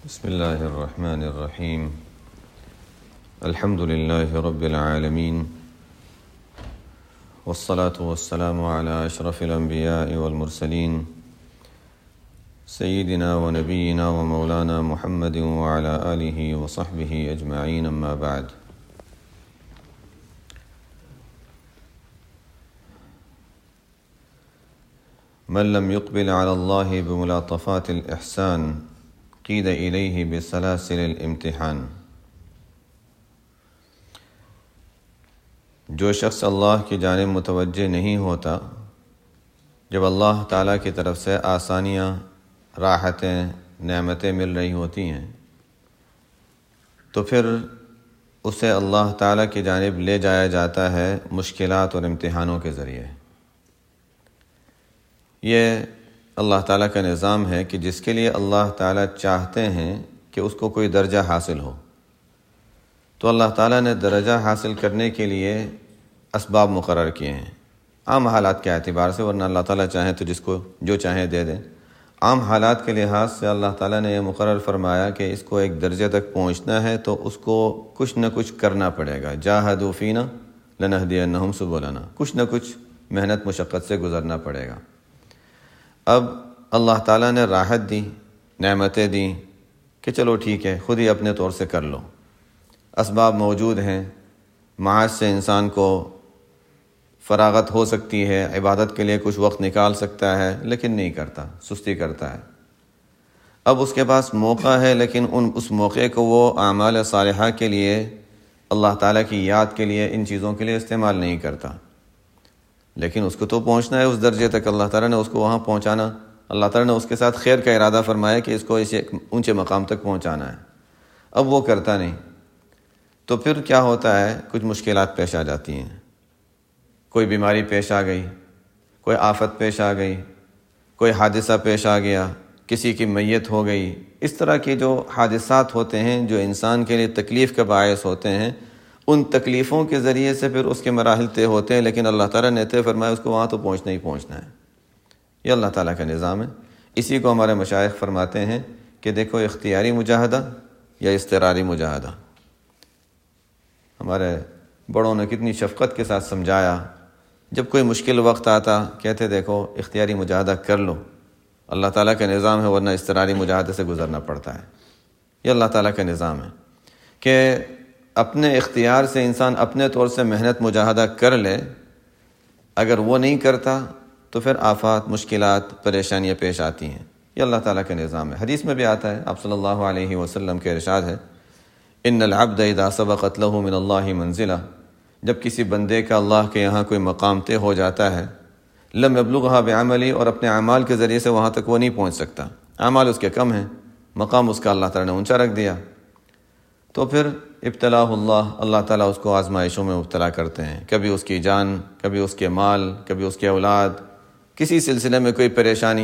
بسم الله الرحمن الرحيم. الحمد لله رب العالمين، والصلاة والسلام على أشرف الأنبياء والمرسلين سيدنا ونبينا ومولانا محمد وعلى آله وصحبه أجمعين، أما بعد. من لم يقبل على الله بملاطفات الإحسان قيد إليه بسلاسل الامتحان. جو شخص اللہ کی جانب متوجہ نہیں ہوتا جب اللہ تعالیٰ کی طرف سے آسانیاں، راحتیں، نعمتیں مل رہی ہوتی ہیں، تو پھر اسے اللہ تعالیٰ کی جانب لے جایا جاتا ہے مشکلات اور امتحانوں کے ذریعے۔ یہ اللہ تعالیٰ کا نظام ہے کہ جس کے لیے اللہ تعالیٰ چاہتے ہیں کہ اس کو کوئی درجہ حاصل ہو، تو اللہ تعالیٰ نے درجہ حاصل کرنے کے لیے اسباب مقرر کیے ہیں، عام حالات کے اعتبار سے، ورنہ اللہ تعالیٰ چاہیں تو جس کو جو چاہیں دے دیں۔ عام حالات کے لحاظ سے اللہ تعالیٰ نے یہ مقرر فرمایا کہ اس کو ایک درجے تک پہنچنا ہے تو اس کو کچھ نہ کچھ کرنا پڑے گا۔ جاہدوا فینا لنہدینہم سبلنا، کچھ نہ کچھ محنت مشقت سے گزرنا پڑے گا۔ اب اللہ تعالیٰ نے راحت دی، نعمتیں دیں کہ چلو ٹھیک ہے، خود ہی اپنے طور سے کر لو، اسباب موجود ہیں، معاش سے انسان کو فراغت ہو سکتی ہے، عبادت کے لیے کچھ وقت نکال سکتا ہے، لیکن نہیں کرتا، سستی کرتا ہے۔ اب اس کے پاس موقع ہے، لیکن اس موقع کو وہ اعمال صالحہ کے لیے، اللہ تعالیٰ کی یاد کے لیے، ان چیزوں کے لیے استعمال نہیں کرتا۔ لیکن اس کو تو پہنچنا ہے اس درجے تک، اللہ تعالیٰ نے اس کو وہاں پہنچانا، اللہ تعالیٰ نے اس کے ساتھ خیر کا ارادہ فرمایا کہ اس کو اسے اونچے مقام تک پہنچانا ہے۔ اب وہ کرتا نہیں، تو پھر کیا ہوتا ہے، کچھ مشکلات پیش آ جاتی ہیں، کوئی بیماری پیش آ گئی، کوئی آفت پیش آ گئی، کوئی حادثہ پیش آ گیا، کسی کی میت ہو گئی۔ اس طرح کے جو حادثات ہوتے ہیں جو انسان کے لیے تکلیف کا باعث ہوتے ہیں، ان تکلیفوں کے ذریعے سے پھر اس کے مراحل طے ہوتے ہیں، لیکن اللہ تعالیٰ نے طے فرمایا اس کو وہاں تو پہنچنا ہی پہنچنا ہے۔ یہ اللہ تعالیٰ کا نظام ہے۔ اسی کو ہمارے مشائخ فرماتے ہیں کہ دیکھو، اختیاری مجاہدہ یا اضطراری مجاہدہ۔ ہمارے بڑوں نے کتنی شفقت کے ساتھ سمجھایا، جب کوئی مشکل وقت آتا کہتے دیکھو اختیاری مجاہدہ کر لو، اللہ تعالیٰ کا نظام ہے، ورنہ اضطراری مجاہدے سے گزرنا پڑتا ہے۔ یہ اللہ تعالیٰ کا نظام ہے کہ اپنے اختیار سے انسان اپنے طور سے محنت مجاہدہ کر لے، اگر وہ نہیں کرتا تو پھر آفات، مشکلات، پریشانیاں پیش آتی ہیں۔ یہ اللہ تعالیٰ کا نظام ہے۔ حدیث میں بھی آتا ہے، آپ صلی اللہ علیہ وسلم کے ارشاد ہے، ان العبد اذا سبقت له من اللہ منزلہ، جب کسی بندے کا اللہ کے یہاں کوئی مقام طے ہو جاتا ہے، لم يبلغها بعملی، اور اپنے اعمال کے ذریعے سے وہاں تک وہ نہیں پہنچ سکتا، اعمال اس کے کم ہیں، مقام اس کا اللہ تعالیٰ نے اونچا رکھ دیا، تو پھر ابتلاہ اللہ تعالیٰ اس کو آزمائشوں میں مبتلا کرتے ہیں، کبھی اس کی جان، کبھی اس کے مال، کبھی اس کے اولاد، کسی سلسلے میں کوئی پریشانی۔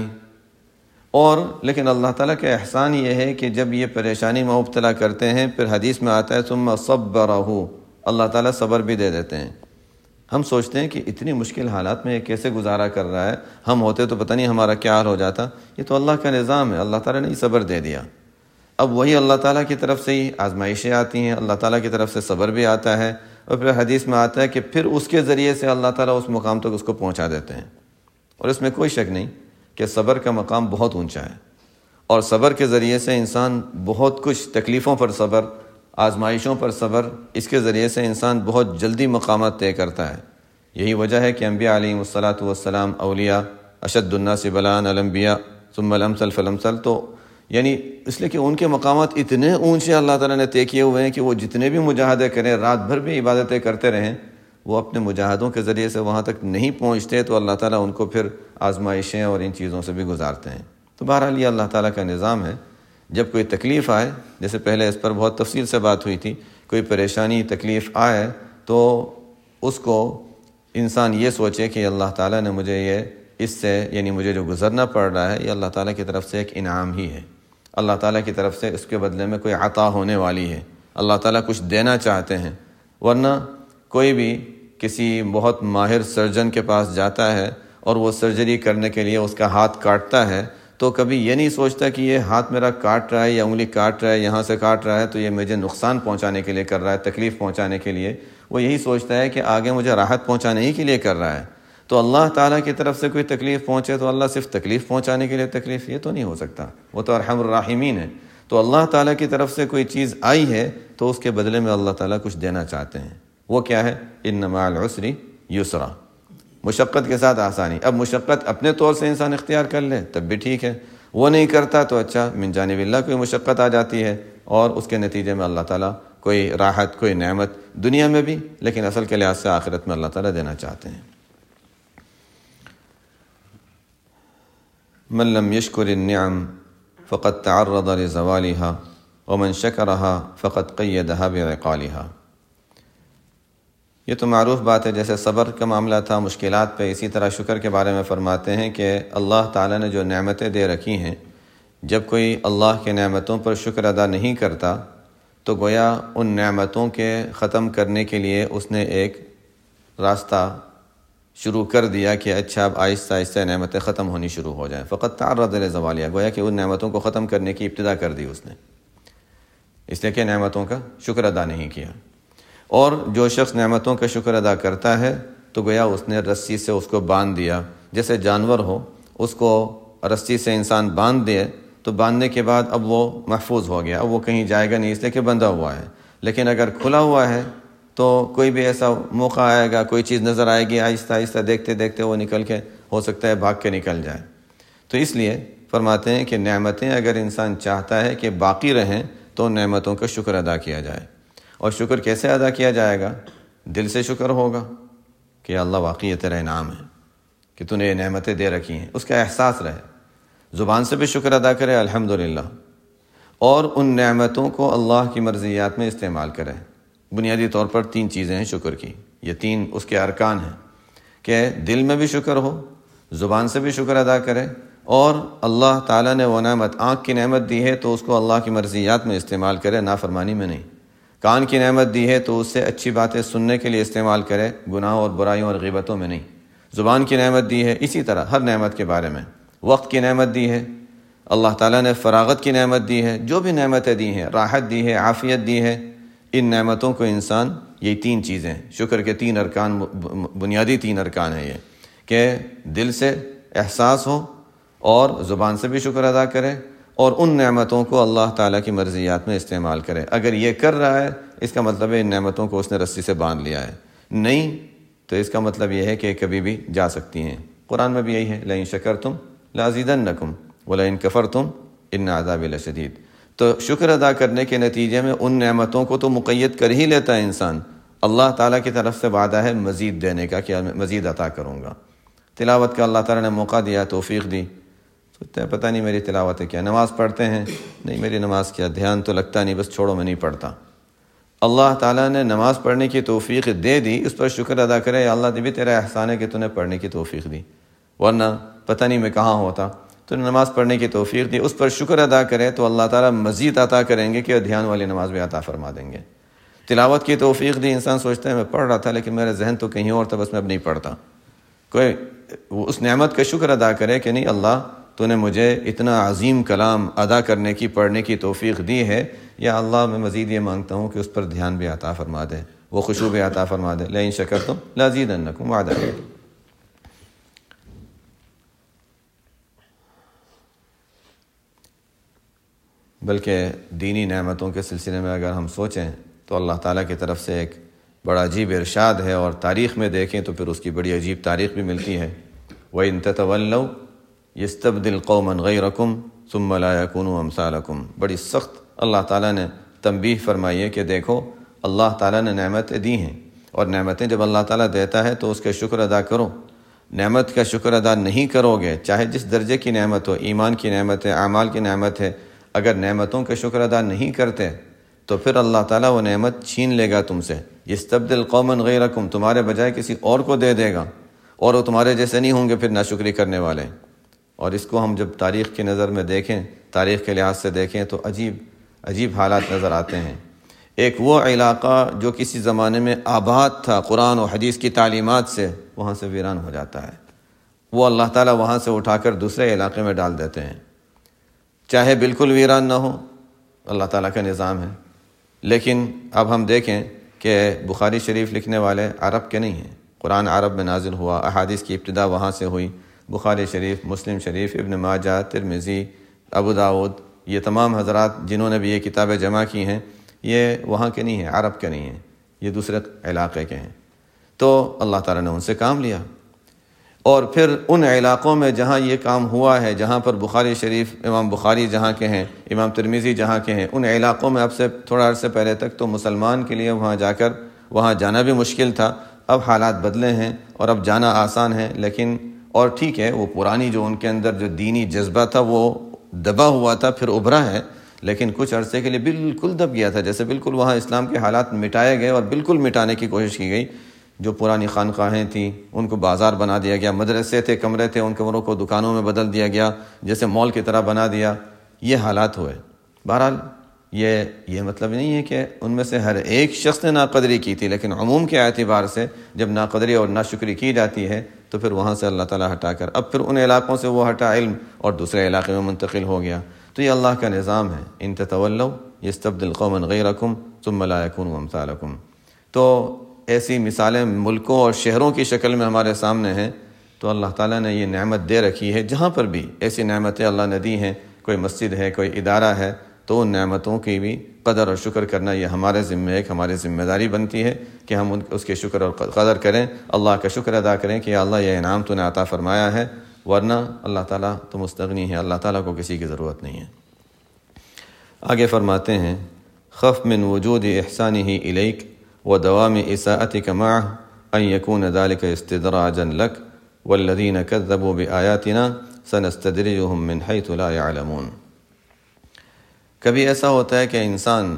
اور لیکن اللہ تعالیٰ کا احسان یہ ہے کہ جب یہ پریشانی میں مبتلا کرتے ہیں، پھر حدیث میں آتا ہے ثم صبرہ، اللہ تعالیٰ صبر بھی دے دیتے ہیں۔ ہم سوچتے ہیں کہ اتنی مشکل حالات میں یہ کیسے گزارا کر رہا ہے، ہم ہوتے تو پتہ نہیں ہمارا کیا حال ہو جاتا۔ یہ تو اللہ کا نظام ہے، اللہ تعالیٰ نے یہ صبر دے دیا۔ اب وہی اللہ تعالیٰ کی طرف سے ہی آزمائشیں آتی ہیں، اللہ تعالیٰ کی طرف سے صبر بھی آتا ہے، اور پھر حدیث میں آتا ہے کہ پھر اس کے ذریعے سے اللہ تعالیٰ اس مقام تک اس کو پہنچا دیتے ہیں۔ اور اس میں کوئی شک نہیں کہ صبر کا مقام بہت اونچا ہے، اور صبر کے ذریعے سے انسان بہت کچھ، تکلیفوں پر صبر، آزمائشوں پر صبر، اس کے ذریعے سے انسان بہت جلدی مقامات طے کرتا ہے۔ یہی وجہ ہے کہ انبیاء علیہم الصلاۃ والسلام، اولیاء اشد الناس بلاء الانبیاء ثم الامثل فالامثل، تو یعنی اس لیے کہ ان کے مقامات اتنے اونچے اللہ تعالیٰ نے طے کیے ہوئے ہیں کہ وہ جتنے بھی مجاہدے کریں، رات بھر بھی عبادتیں کرتے رہیں، وہ اپنے مجاہدوں کے ذریعے سے وہاں تک نہیں پہنچتے، تو اللہ تعالیٰ ان کو پھر آزمائشیں اور ان چیزوں سے بھی گزارتے ہیں۔ تو بہرحال یہ اللہ تعالیٰ کا نظام ہے۔ جب کوئی تکلیف آئے، جیسے پہلے اس پر بہت تفصیل سے بات ہوئی تھی، کوئی پریشانی، تکلیف آئے تو اس کو انسان یہ سوچے کہ اللہ تعالیٰ نے مجھے یہ اس سے، یعنی مجھے جو گزرنا پڑ رہا ہے، یہ اللہ تعالیٰ کی طرف سے ایک انعام ہی ہے، اللہ تعالیٰ کی طرف سے اس کے بدلے میں کوئی عطا ہونے والی ہے، اللہ تعالیٰ کچھ دینا چاہتے ہیں۔ ورنہ کوئی بھی کسی بہت ماہر سرجن کے پاس جاتا ہے اور وہ سرجری کرنے کے لیے اس کا ہاتھ کاٹتا ہے، تو کبھی یہ نہیں سوچتا کہ یہ ہاتھ میرا کاٹ رہا ہے یا انگلی کاٹ رہا ہے، یہاں سے کاٹ رہا ہے تو یہ مجھے نقصان پہنچانے کے لیے کر رہا ہے، تکلیف پہنچانے کے لیے. وہ یہی سوچتا ہے کہ آگے مجھے راحت پہنچانے ہی کے لیے کر رہا ہے. تو اللہ تعالیٰ کی طرف سے کوئی تکلیف پہنچے تو اللہ صرف تکلیف پہنچانے کے لیے تکلیف، یہ تو نہیں ہو سکتا. وہ تو ارحم الراحمین ہے. تو اللہ تعالیٰ کی طرف سے کوئی چیز آئی ہے تو اس کے بدلے میں اللہ تعالیٰ کچھ دینا چاہتے ہیں. وہ کیا ہے؟ ان مع العسر یسرا، مشقت کے ساتھ آسانی. اب مشقت اپنے طور سے انسان اختیار کر لے تب بھی ٹھیک ہے، وہ نہیں کرتا تو اچھا من جانب اللہ کوئی مشقت آ جاتی ہے اور اس کے نتیجے میں اللہ تعالیٰ کوئی راحت، کوئی نعمت دنیا میں بھی لیکن اصل کے لحاظ سے آخرت میں اللہ تعالیٰ دینا چاہتے ہیں. من لم يشكر النعم فقد تعرض لزوالها ومن شكرها فقد قيدها بعقالها. یہ تو معروف بات ہے، جیسے صبر کا معاملہ تھا مشکلات پہ، اسی طرح شکر کے بارے میں فرماتے ہیں کہ اللہ تعالیٰ نے جو نعمتیں دے رکھی ہیں، جب کوئی اللہ کے نعمتوں پر شکر ادا نہیں کرتا تو گویا ان نعمتوں کے ختم کرنے کے لیے اس نے ایک راستہ شروع کر دیا کہ اچھا اب آہستہ آہستہ نعمتیں ختم ہونی شروع ہو جائیں. فقط تعرض لزوالها، گویا کہ ان نعمتوں کو ختم کرنے کی ابتدا کر دی اس نے، اس لیے کہ نعمتوں کا شکر ادا نہیں کیا. اور جو شخص نعمتوں کا شکر ادا کرتا ہے تو گویا اس نے رسی سے اس کو باندھ دیا. جیسے جانور ہو، اس کو رسی سے انسان باندھ دے تو باندھنے کے بعد اب وہ محفوظ ہو گیا، اب وہ کہیں جائے گا نہیں اس لیے کہ بندھا ہوا ہے. لیکن اگر کھلا ہوا ہے تو کوئی بھی ایسا موقع آئے گا، کوئی چیز نظر آئے گی، آہستہ آہستہ دیکھتے دیکھتے وہ نکل کے ہو سکتا ہے بھاگ کے نکل جائے. تو اس لیے فرماتے ہیں کہ نعمتیں اگر انسان چاہتا ہے کہ باقی رہیں تو نعمتوں کا شکر ادا کیا جائے. اور شکر کیسے ادا کیا جائے گا؟ دل سے شکر ہوگا کہ اللہ واقعی یہ تیرا انعام ہے کہ تو نے یہ نعمتیں دے رکھی ہیں، اس کا احساس رہے. زبان سے بھی شکر ادا کرے الحمدللہ، اور ان نعمتوں کو اللہ کی مرضیات میں استعمال کرے. بنیادی طور پر 3 چیزیں ہیں شکر کی، یہ 3 اس کے ارکان ہیں کہ دل میں بھی شکر ہو، زبان سے بھی شکر ادا کرے، اور اللہ تعالیٰ نے وہ نعمت، آنکھ کی نعمت دی ہے تو اس کو اللہ کی مرضیات میں استعمال کرے، نافرمانی میں نہیں. کان کی نعمت دی ہے تو اس سے اچھی باتیں سننے کے لیے استعمال کرے، گناہوں اور برائیوں اور غیبتوں میں نہیں. زبان کی نعمت دی ہے، اسی طرح ہر نعمت کے بارے میں. وقت کی نعمت دی ہے، اللہ تعالیٰ نے فراغت کی نعمت دی ہے، جو بھی نعمتیں دی ہیں، راحت دی ہے، عافیت دی ہے، ان نعمتوں کو انسان، یہ 3 چیزیں شکر کے 3 ارکان، بنیادی 3 ارکان ہیں یہ، کہ دل سے احساس ہو اور زبان سے بھی شکر ادا کرے اور ان نعمتوں کو اللہ تعالیٰ کی مرضیات میں استعمال کرے. اگر یہ کر رہا ہے اس کا مطلب ہے ان نعمتوں کو اس نے رسی سے باندھ لیا ہے. نہیں تو اس کا مطلب یہ ہے کہ کبھی بھی جا سکتی ہیں. قرآن میں بھی یہی ہے، لئن شکرتم لازیدنکم ولئن کفرتم ان عذابی لشدید. تو شکر ادا کرنے کے نتیجے میں ان نعمتوں کو تو مقید کر ہی لیتا ہے انسان. اللہ تعالیٰ کی طرف سے وعدہ ہے مزید دینے کا کہ مزید عطا کروں گا. تلاوت کا اللہ تعالیٰ نے موقع دیا، توفیق دی، سوچتے ہیں پتہ نہیں میری تلاوت ہے کیا، نماز پڑھتے ہیں، نہیں میری نماز کیا، دھیان تو لگتا نہیں، بس چھوڑو میں نہیں پڑھتا. اللہ تعالیٰ نے نماز پڑھنے کی توفیق دے دی، اس پر شکر ادا کرے، یا اللہ بھی تیرا احسان ہے کہ تو نے پڑھنے کی توفیق دی، ورنہ پتہ نہیں میں کہاں ہوتا. تو نماز پڑھنے کی توفیق دی، اس پر شکر ادا کرے تو اللہ تعالیٰ مزید عطا کریں گے کہ دھیان والی نماز بھی عطا فرما دیں گے. تلاوت کی توفیق دی، انسان سوچتا ہے میں پڑھ رہا تھا لیکن میرا ذہن تو کہیں اور تھا، بس میں اب نہیں پڑھتا. کوئی اس نعمت کا شکر ادا کرے کہ نہیں اللہ تو نے مجھے اتنا عظیم کلام ادا کرنے کی، پڑھنے کی توفیق دی ہے، یا اللہ میں مزید یہ مانگتا ہوں کہ اس پر دھیان بھی عطا فرما دے، وہ خشوع بھی عطا فرما دے. لئن شکرتم لازیدنکم وعدہ. بلکہ دینی نعمتوں کے سلسلے میں اگر ہم سوچیں تو اللہ تعالیٰ کی طرف سے ایک بڑا عجیب ارشاد ہے، اور تاریخ میں دیکھیں تو پھر اس کی بڑی عجیب تاریخ بھی ملتی ہے. وَإِن تَتَوَلَّوْا يَسْتَبْدِلْ قَوْمًا غَيْرَكُمْ ثُمَّ لَا يَكُونُوا أَمْثَالَكُمْ. بڑی سخت اللہ تعالیٰ نے تنبیہ فرمائی ہے کہ دیکھو اللہ تعالیٰ نے نعمتیں دی ہیں، اور نعمتیں جب اللہ تعالیٰ دیتا ہے تو اس کا شکر ادا کرو. نعمت کا شکر ادا نہیں کرو گے، چاہے جس درجے کی نعمت ہو، ایمان کی نعمت ہے، اعمال کی نعمت ہے، اگر نعمتوں کا شکر ادا نہیں کرتے تو پھر اللہ تعالیٰ وہ نعمت چھین لے گا تم سے. یستبدل قوما غیرکم، تمہارے بجائے کسی اور کو دے دے گا، اور وہ تمہارے جیسے نہیں ہوں گے پھر ناشکری کرنے والے. اور اس کو ہم جب تاریخ کی نظر میں دیکھیں، تاریخ کے لحاظ سے دیکھیں تو عجیب حالات نظر آتے ہیں. ایک وہ علاقہ جو کسی زمانے میں آباد تھا قرآن و حدیث کی تعلیمات سے، وہاں سے ویران ہو جاتا ہے. وہ اللہ تعالیٰ وہاں سے اٹھا کر دوسرے علاقے میں ڈال دیتے ہیں. چاہے بالکل ویران نہ ہو، اللہ تعالیٰ کا نظام ہے۔ لیکن اب ہم دیکھیں کہ بخاری شریف لکھنے والے عرب کے نہیں ہیں، قرآن عرب میں نازل ہوا، احادیث کی ابتدا وہاں سے ہوئی۔ بخاری شریف، مسلم شریف، ابن ماجہ، ترمذی، ابو داؤد، یہ تمام حضرات جنہوں نے بھی یہ کتابیں جمع کی ہیں، یہ وہاں کے نہیں ہیں، عرب کے نہیں ہیں، یہ دوسرے علاقے کے ہیں۔ تو اللہ تعالیٰ نے ان سے کام لیا، اور پھر ان علاقوں میں جہاں یہ کام ہوا ہے، جہاں پر بخاری شریف، امام بخاری جہاں کے ہیں، امام ترمذی جہاں کے ہیں، ان علاقوں میں اب سے تھوڑا عرصے پہلے تک تو مسلمان کے لیے وہاں جانا بھی مشکل تھا۔ اب حالات بدلے ہیں اور اب جانا آسان ہے، لیکن اور ٹھیک ہے، وہ پرانی جو ان کے اندر جو دینی جذبہ تھا وہ دبا ہوا تھا، پھر ابھرا ہے، لیکن کچھ عرصے کے لیے بالکل دب گیا تھا، جیسے بالکل وہاں اسلام کے حالات مٹائے گئے اور بالکل مٹانے کی کوشش کی گئی۔ جو پرانی خانقاہیں تھیں ان کو بازار بنا دیا گیا، مدرسے تھے، کمرے تھے، ان کمروں کو دکانوں میں بدل دیا گیا، جیسے مال کی طرح بنا دیا، یہ حالات ہوئے۔ بہرحال یہ مطلب نہیں ہے کہ ان میں سے ہر ایک شخص نے ناقدری کی تھی، لیکن عموم کے اعتبار سے جب ناقدری اور ناشکری کی جاتی ہے تو پھر وہاں سے اللہ تعالیٰ ہٹا کر اب پھر ان علاقوں سے وہ ہٹا علم اور دوسرے علاقے میں منتقل ہو گیا۔ تو یہ اللہ کا نظام ہے، ان تتولوا یستبدل قوما غیرکم ثم لا یکونوا امثالکم۔ تو ایسی مثالیں ملکوں اور شہروں کی شکل میں ہمارے سامنے ہیں۔ تو اللہ تعالیٰ نے یہ نعمت دے رکھی ہے، جہاں پر بھی ایسی نعمتیں اللہ نے دی ہیں، کوئی مسجد ہے، کوئی ادارہ ہے، تو ان نعمتوں کی بھی قدر اور شکر کرنا یہ ہمارے ہماری ذمہ داری بنتی ہے کہ ہم اس کے شکر اور قدر کریں، اللہ کا شکر ادا کریں کہ یا اللہ یہ انعام تو نے عطا فرمایا ہے، ورنہ اللہ تعالیٰ تو مستغنی ہے، اللہ تعالیٰ کو کسی کی ضرورت نہیں ہے۔ آگے فرماتے ہیں خف من وجود احسانہ الیک ودوام اساءتک معہ ان یکون ذلک استدراجا لک والذین کذبوا بآیاتنا سنستدرجہم من حیث لا یعلمون۔ کبھی ایسا ہوتا ہے کہ انسان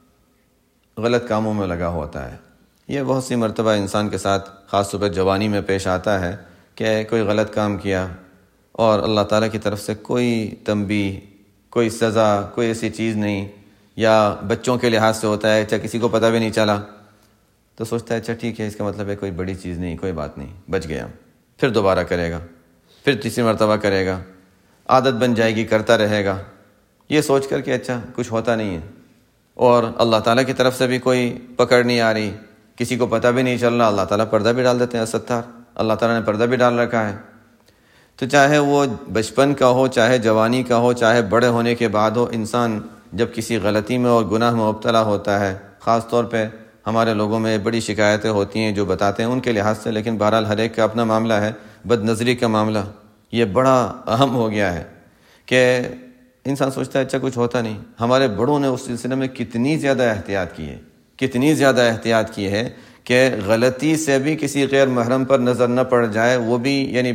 غلط کاموں میں لگا ہوتا ہے، یہ بہت سی مرتبہ انسان کے ساتھ خاص طور پر جوانی میں پیش آتا ہے کہ کوئی غلط کام کیا اور اللہ تعالیٰ کی طرف سے کوئی تنبیہ، کوئی سزا، کوئی ایسی چیز نہیں، یا بچوں کے لحاظ سے ہوتا ہے، کسی کو پتہ بھی نہیں چلا تو سوچتا ہے اچھا ٹھیک ہے، اس کا مطلب ہے کوئی بڑی چیز نہیں، کوئی بات نہیں، بچ گیا، پھر دوبارہ کرے گا، پھر تیسری مرتبہ کرے گا، عادت بن جائے گی، کرتا رہے گا، یہ سوچ کر کہ اچھا کچھ ہوتا نہیں ہے، اور اللہ تعالیٰ کی طرف سے بھی کوئی پکڑ نہیں آ رہی، کسی کو پتہ بھی نہیں چل رہا، اللہ تعالیٰ پردہ بھی ڈال دیتے ہیں، ستار، اللہ تعالیٰ نے پردہ بھی ڈال رکھا ہے۔ تو چاہے وہ بچپن کا ہو، چاہے جوانی کا ہو، چاہے بڑے ہونے کے بعد ہو، انسان جب کسی غلطی میں اور گناہ میں مبتلا ہوتا ہے، خاص طور پہ ہمارے لوگوں میں بڑی شکایتیں ہوتی ہیں جو بتاتے ہیں ان کے لحاظ سے، لیکن بہرحال ہر ایک کا اپنا معاملہ ہے، بد نظری کا معاملہ یہ بڑا اہم ہو گیا ہے کہ انسان سوچتا ہے اچھا کچھ ہوتا نہیں۔ ہمارے بڑوں نے اس سلسلے میں کتنی زیادہ احتیاط کی ہے، کتنی زیادہ احتیاط کی ہے کہ غلطی سے بھی کسی غیر محرم پر نظر نہ پڑ جائے، وہ بھی یعنی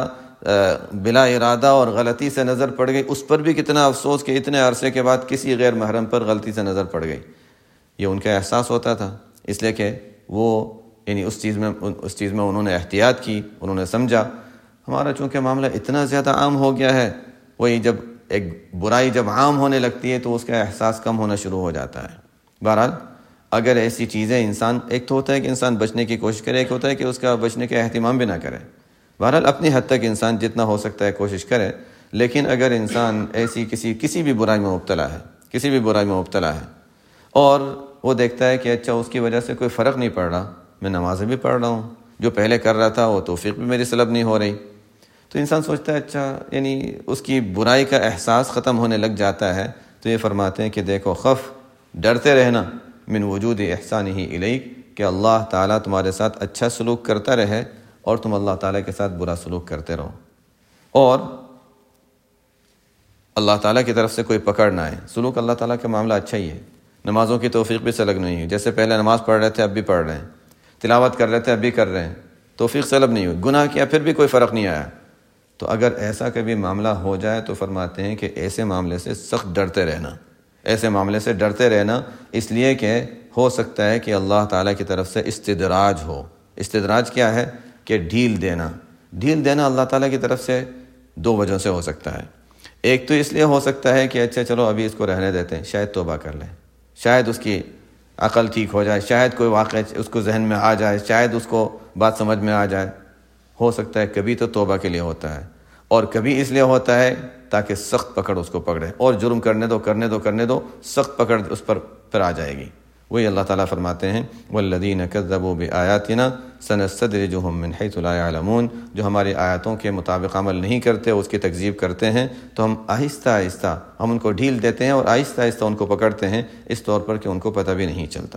بلا ارادہ اور غلطی سے نظر پڑ گئی، اس پر بھی کتنا افسوس کہ اتنے عرصے کے بعد کسی غیر محرم پر غلطی سے نظر پڑ گئی۔ یہ ان کا احساس ہوتا تھا، اس لیے کہ وہ یعنی اس چیز میں انہوں نے احتیاط کی، انہوں نے سمجھا۔ ہمارا چونکہ معاملہ اتنا زیادہ عام ہو گیا ہے، وہی جب ایک برائی جب عام ہونے لگتی ہے تو اس کا احساس کم ہونا شروع ہو جاتا ہے۔ بہرحال اگر ایسی چیزیں انسان، ایک تو ہوتا ہے کہ انسان بچنے کی کوشش کرے، ایک ہوتا ہے کہ اس کا بچنے کا اہتمام بھی نہ کرے۔ بہرحال اپنی حد تک انسان جتنا ہو سکتا ہے کوشش کرے، لیکن اگر انسان ایسی کسی بھی برائی میں مبتلا ہے اور وہ دیکھتا ہے کہ اچھا اس کی وجہ سے کوئی فرق نہیں پڑ رہا، میں نمازیں بھی پڑھ رہا ہوں، جو پہلے کر رہا تھا وہ توفیق بھی میری سلب نہیں ہو رہی، تو انسان سوچتا ہے اچھا یعنی اس کی برائی کا احساس ختم ہونے لگ جاتا ہے۔ تو یہ فرماتے ہیں کہ دیکھو خف، ڈرتے رہنا، من وجود احسانہ الیک، کہ اللہ تعالیٰ تمہارے ساتھ اچھا سلوک کرتا رہے اور تم اللہ تعالیٰ کے ساتھ برا سلوک کرتے رہو، اور اللہ تعالیٰ کی طرف سے کوئی پکڑ نہ آئے۔ سلوک اللہ تعالیٰ کا معاملہ اچھا ہی ہے، نمازوں کی توفیق بھی سلب نہیں ہوئی، جیسے پہلے نماز پڑھ رہے تھے اب بھی پڑھ رہے ہیں، تلاوت کر رہے تھے اب بھی کر رہے ہیں، توفیق سلب نہیں ہوئی، گناہ کیا پھر بھی کوئی فرق نہیں آیا۔ تو اگر ایسا کبھی معاملہ ہو جائے تو فرماتے ہیں کہ ایسے معاملے سے سخت ڈرتے رہنا، اس لیے کہ ہو سکتا ہے کہ اللہ تعالیٰ کی طرف سے استدراج ہو۔ استدراج کیا ہے؟ کہ ڈھیل دینا اللہ تعالیٰ کی طرف سے دو وجہوں سے ہو سکتا ہے۔ ایک تو اس لیے ہو سکتا ہے کہ اچھا چلو ابھی اس کو رہنے دیتے ہیں، شاید توبہ کر لیں، شاید اس کی عقل ٹھیک ہو جائے، شاید کوئی واقعہ اس کو ذہن میں آ جائے، شاید اس کو بات سمجھ میں آ جائے، ہو سکتا ہے کبھی تو توبہ کے لیے ہوتا ہے۔ اور کبھی اس لیے ہوتا ہے تاکہ سخت پکڑ اس کو پکڑے، اور جرم کرنے دو سخت پکڑ اس پر پھر آ جائے گی۔ وہی اللہ تعالیٰ فرماتے ہیں والذین کذبوا بآیاتنا سنستدرجهم من حیث لا يعلمون، جو ہماری آیاتوں کے مطابق عمل نہیں کرتے، اس کی تکذیب کرتے ہیں، تو ہم آہستہ آہستہ ہم ان کو ڈھیل دیتے ہیں اور آہستہ آہستہ ان کو پکڑتے ہیں، اس طور پر کہ ان کو پتہ بھی نہیں چلتا۔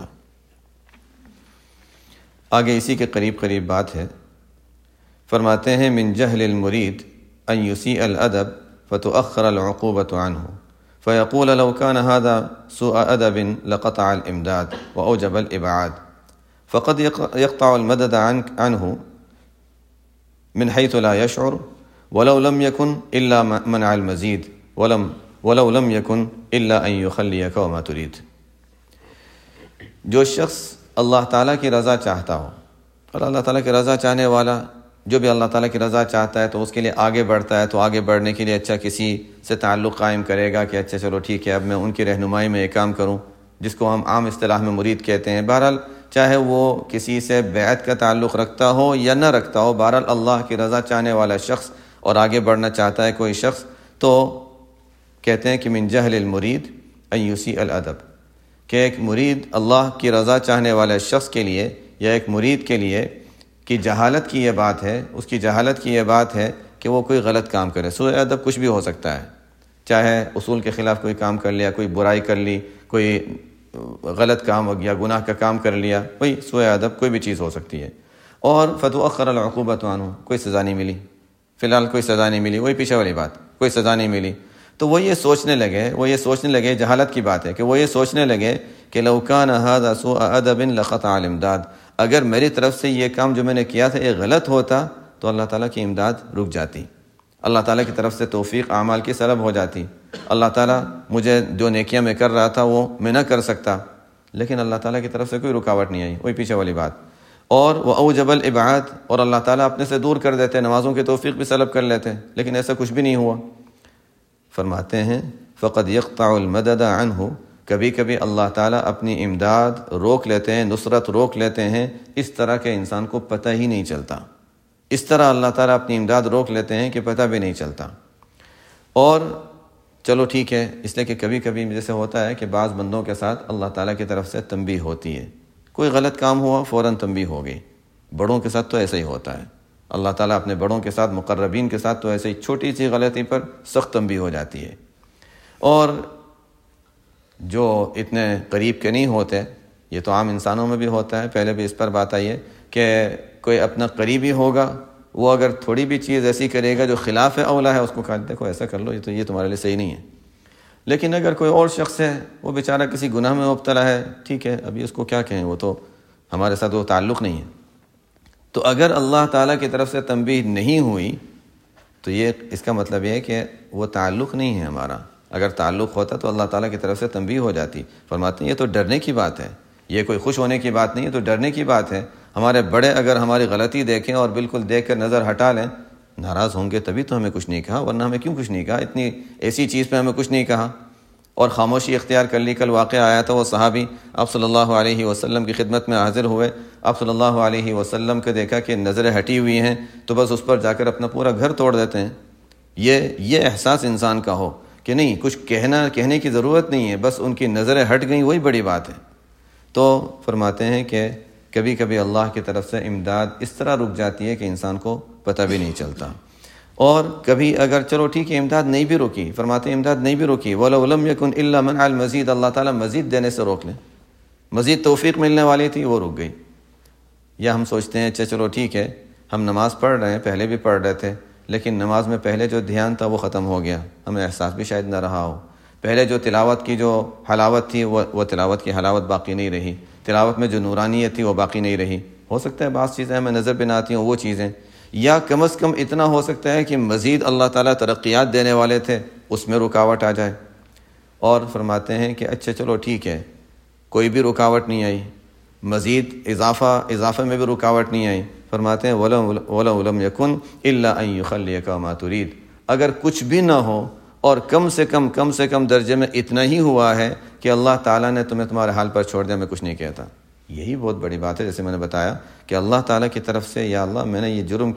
آگے اسی کے قریب بات ہے، فرماتے ہیں من جہل المرید ان یسیء الادب فتؤخر العقوبۃ عنہ فيقول لو كان هذا سوء أدب لقطع الإمداد وأوجب الإبعاد فقد يقطع المدد عنه من حيث لا يشعر ولو لم يكن إلا منع المزيد ولو لم يكن إلا أن يخليك وما تريد۔ جو شخص اللہ تعالیٰ کی رضا چاہتا ہو، اور اللہ تعالیٰ کی رضا چاہنے والا جو بھی اللہ تعالیٰ کی رضا چاہتا ہے تو اس کے لیے آگے بڑھتا ہے، تو آگے بڑھنے کے لیے اچھا کسی سے تعلق قائم کرے گا کہ اچھا چلو ٹھیک ہے اب میں ان کی رہنمائی میں یہ کام کروں، جس کو ہم عام اصطلاح میں مرید کہتے ہیں۔ بہرحال چاہے وہ کسی سے بیعت کا تعلق رکھتا ہو یا نہ رکھتا ہو، بہرحال اللہ کی رضا چاہنے والا شخص اور آگے بڑھنا چاہتا ہے کوئی شخص، تو کہتے ہیں کہ من جہل المرید ان یسیء الادب، کہ ایک مرید اللہ کی رضا چاہنے والے شخص کے لیے یا ایک مرید کے لیے کی جہالت کی یہ بات ہے، اس کی جہالت کی یہ بات ہے کہ وہ کوئی غلط کام کرے۔ سوء ادب کچھ بھی ہو سکتا ہے، چاہے اصول کے خلاف کوئی کام کر لیا، کوئی برائی کر لی، کوئی غلط کام یا گناہ کا کام کر لیا، وہی سوء ادب کوئی بھی چیز ہو سکتی ہے۔ اور فتؤخر العقوبۃ عنہ، کوئی سزا نہیں ملی، فی الحال کوئی سزا نہیں ملی، وہی پیچھے والی بات، کوئی سزا نہیں ملی، تو وہ یہ سوچنے لگے جہالت کی بات ہے کہ وہ یہ سوچنے لگے کہ لو کان ھذا سوء ادب لقطع الامداد، اگر میری طرف سے یہ کام جو میں نے کیا تھا یہ غلط ہوتا تو اللہ تعالیٰ کی امداد رک جاتی، اللہ تعالیٰ کی طرف سے توفیق اعمال کی سلب ہو جاتی، اللہ تعالیٰ مجھے جو نیکیاں میں کر رہا تھا وہ میں نہ کر سکتا، لیکن اللہ تعالیٰ کی طرف سے کوئی رکاوٹ نہیں آئی، وہی پیچھے والی بات۔ اور وہ اوجب الابعاد، اور اللہ تعالیٰ اپنے سے دور کر دیتے، نمازوں کی توفیق بھی سلب کر لیتے، لیکن ایسا کچھ بھی نہیں ہوا۔ فرماتے ہیں فقد یقطع المدد عنہ، کبھی کبھی اللہ تعالیٰ اپنی امداد روک لیتے ہیں، نصرت روک لیتے ہیں، اس طرح کے انسان کو پتہ ہی نہیں چلتا، اس طرح اللہ تعالیٰ اپنی امداد روک لیتے ہیں کہ پتہ بھی نہیں چلتا۔ اور چلو ٹھیک ہے، اس لیے کہ کبھی کبھی جیسے ہوتا ہے کہ بعض بندوں کے ساتھ اللہ تعالیٰ کی طرف سے تنبیہ ہوتی ہے، کوئی غلط کام ہوا فوراً تنبیہ ہو گئی، بڑوں کے ساتھ تو ایسا ہی ہوتا ہے، اللہ تعالیٰ اپنے بڑوں کے ساتھ، مقربین کے ساتھ تو ایسے ہی چھوٹی سی غلطی پر سخت تنبیہ ہو جاتی ہے۔ اور جو اتنے قریب کے نہیں ہوتے، یہ تو عام انسانوں میں بھی ہوتا ہے، پہلے بھی اس پر بات آئی ہے کہ کوئی اپنا قریبی ہوگا، وہ اگر تھوڑی بھی چیز ایسی کرے گا جو خلاف اولا ہے، اس کو کہا دیکھو ایسا کر لو، یہ تمہارے لیے صحیح نہیں ہے۔ لیکن اگر کوئی اور شخص ہے، وہ بیچارہ کسی گناہ میں مبتلا ہے، ٹھیک ہے ابھی اس کو کیا کہیں، وہ تو ہمارے ساتھ وہ تعلق نہیں ہے، تو اگر اللہ تعالیٰ کی طرف سے تنبیہ نہیں ہوئی تو یہ اس کا مطلب یہ ہے کہ وہ تعلق نہیں ہے ہمارا، اگر تعلق ہوتا تو اللہ تعالیٰ کی طرف سے تنبیہ ہو جاتی۔ فرماتے ہیں یہ تو ڈرنے کی بات ہے، یہ کوئی خوش ہونے کی بات نہیں ہے، تو ڈرنے کی بات ہے۔ ہمارے بڑے اگر ہماری غلطی دیکھیں اور بالکل دیکھ کر نظر ہٹا لیں، ناراض ہوں گے تبھی تو ہمیں کچھ نہیں کہا، ورنہ ہمیں کیوں کچھ نہیں کہا، اتنی ایسی چیز پہ ہمیں کچھ نہیں کہا، اور خاموشی اختیار کر لی۔ کل واقعہ آیا تھا، وہ صحابی آپ صلی اللہ علیہ وسلم کی خدمت میں حاضر ہوئے، آپ صلی اللہ علیہ وسلم کو دیکھا کہ نظریں ہٹی ہوئی ہیں تو بس اس پر جا کر اپنا پورا گھر توڑ دیتے ہیں۔ یہ احساس انسان کا ہو کہ نہیں کچھ کہنے کی ضرورت نہیں ہے، بس ان کی نظریں ہٹ گئیں، وہی بڑی بات ہے۔ تو فرماتے ہیں کہ کبھی کبھی اللہ کی طرف سے امداد اس طرح رک جاتی ہے کہ انسان کو پتہ بھی نہیں چلتا، اور کبھی اگر چلو ٹھیک ہے امداد نہیں بھی رکی، فرماتے ہیں امداد نہیں بھی رکی، وَلَوْ لَمْ يَكُنْ إِلَّا مَنْعَ الْمَزِيدِ، اللہ تعالیٰ مزید دینے سے روک لیں، مزید توفیق ملنے والی تھی وہ رک گئی۔ یا ہم سوچتے ہیں چلو ٹھیک ہے ہم نماز پڑھ رہے ہیں، پہلے بھی پڑھ رہے تھے، لیکن نماز میں پہلے جو دھیان تھا وہ ختم ہو گیا، ہمیں احساس بھی شاید نہ رہا ہو، پہلے جو تلاوت کی جو حلاوت تھی وہ تلاوت کی حلاوت باقی نہیں رہی، تلاوت میں جو نورانیت تھی وہ باقی نہیں رہی، ہو سکتا ہے بعض چیزیں ہمیں نظر بھی نہ آتی ہوں وہ چیزیں، یا کم از کم اتنا ہو سکتا ہے کہ مزید اللہ تعالیٰ ترقیات دینے والے تھے اس میں رکاوٹ آ جائے۔ اور فرماتے ہیں کہ اچھا چلو ٹھیک ہے کوئی بھی رکاوٹ نہیں آئی، مزید اضافے میں بھی رکاوٹ نہیں آئی، فرماتے ہیں وَلَوْ لَمْ يَكُنْ إِلَّا أَن يُخَلِّيَكَ مَا تُرِيدُ، اگر کچھ بھی نہ ہو اور کم سے کم درجے میں اتنا ہی ہوا ہے کہ اللہ تعالیٰ نے تمہیں تمہارے حال پر چھوڑ دیا، میں کچھ نہیں کہتا، یہی بہت بڑی بات ہے۔ جیسے میں نے بتایا کہ اللہ تعالیٰ کی طرف سے یا اللہ میں نے یہ جرم کیا،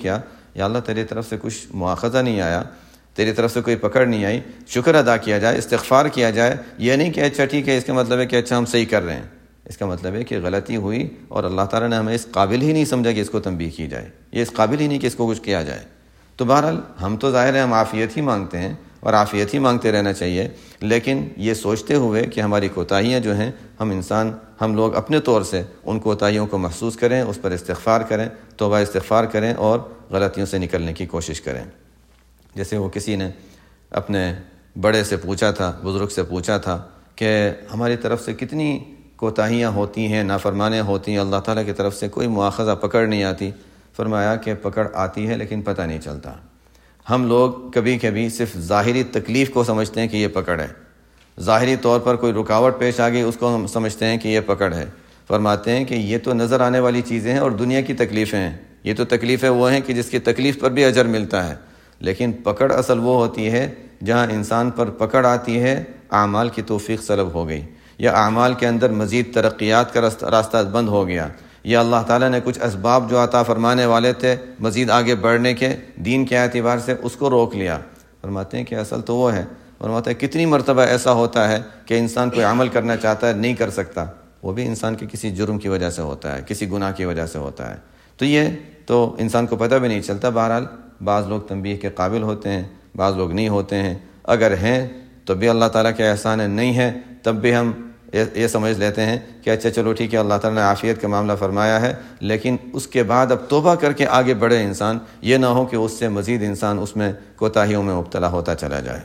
یا اللہ تیری طرف سے کچھ مواخذہ نہیں آیا، تیری طرف سے کوئی پکڑ نہیں آئی، شکر ادا کیا جائے، استغفار کیا جائے. یہ نہیں کہ اچھا ٹھیک ہے اس کا مطلب ہے کہ اچھا ہم صحیح کر رہے ہیں، اس کا مطلب ہے کہ غلطی ہوئی اور اللہ تعالیٰ نے ہمیں اس قابل ہی نہیں سمجھا کہ اس کو تنبیہ کی جائے، یہ اس قابل ہی نہیں کہ اس کو کچھ کیا جائے. تو بہرحال ہم تو ظاہر ہے ہم عافیت ہی مانگتے ہیں اور عافیت ہی مانگتے رہنا چاہیے، لیکن یہ سوچتے ہوئے کہ ہماری کوتاہیاں جو ہیں ہم لوگ اپنے طور سے ان کوتاہیوں کو محسوس کریں، اس پر استغفار کریں، توبہ استغفار کریں اور غلطیوں سے نکلنے کی کوشش کریں. جیسے وہ کسی نے اپنے بڑے سے پوچھا تھا، بزرگ سے پوچھا تھا کہ ہماری طرف سے کتنی کوتاہیاں ہوتی ہیں، نافرمانیاں ہوتی ہیں، اللہ تعالیٰ کی طرف سے کوئی مواخذہ پکڑ نہیں آتی. فرمایا کہ پکڑ آتی ہے لیکن پتہ نہیں چلتا. ہم لوگ کبھی کبھی صرف ظاہری تکلیف کو سمجھتے ہیں کہ یہ پکڑ ہے، ظاہری طور پر کوئی رکاوٹ پیش آ گئی اس کو ہم سمجھتے ہیں کہ یہ پکڑ ہے. فرماتے ہیں کہ یہ تو نظر آنے والی چیزیں ہیں اور دنیا کی تکلیفیں ہیں. یہ تو تکلیفیں وہ ہیں کہ جس کی تکلیف پر بھی اجر ملتا ہے، لیکن پکڑ اصل وہ ہوتی ہے جہاں انسان پر پکڑ آتی ہے اعمال کی توفیق سلب ہو گئی، یا اعمال کے اندر مزید ترقیات کا راستہ بند ہو گیا، یا اللہ تعالیٰ نے کچھ اسباب جو عطا فرمانے والے تھے مزید آگے بڑھنے کے دین کے اعتبار سے اس کو روک لیا. فرماتے ہیں کہ اصل تو وہ ہے. فرماتے ہیں کتنی مرتبہ ایسا ہوتا ہے کہ انسان کوئی عمل کرنا چاہتا ہے نہیں کر سکتا، وہ بھی انسان کے کسی جرم کی وجہ سے ہوتا ہے، کسی گناہ کی وجہ سے ہوتا ہے. تو یہ تو انسان کو پتہ بھی نہیں چلتا. بہرحال بعض لوگ تنبیہ کے قابل ہوتے ہیں، بعض لوگ نہیں ہوتے ہیں. اگر ہیں تو بھی اللہ تعالیٰ کے احسان ہے، نہیں ہے تب بھی ہم یہ سمجھ لیتے ہیں کہ اچھا چلو ٹھیک ہے اللہ تعالیٰ نے عافیت کا معاملہ فرمایا ہے، لیکن اس کے بعد اب توبہ کر کے آگے بڑھے انسان، یہ نہ ہو کہ اس سے مزید انسان اس میں کوتاہیوں میں مبتلا ہوتا چلا جائے.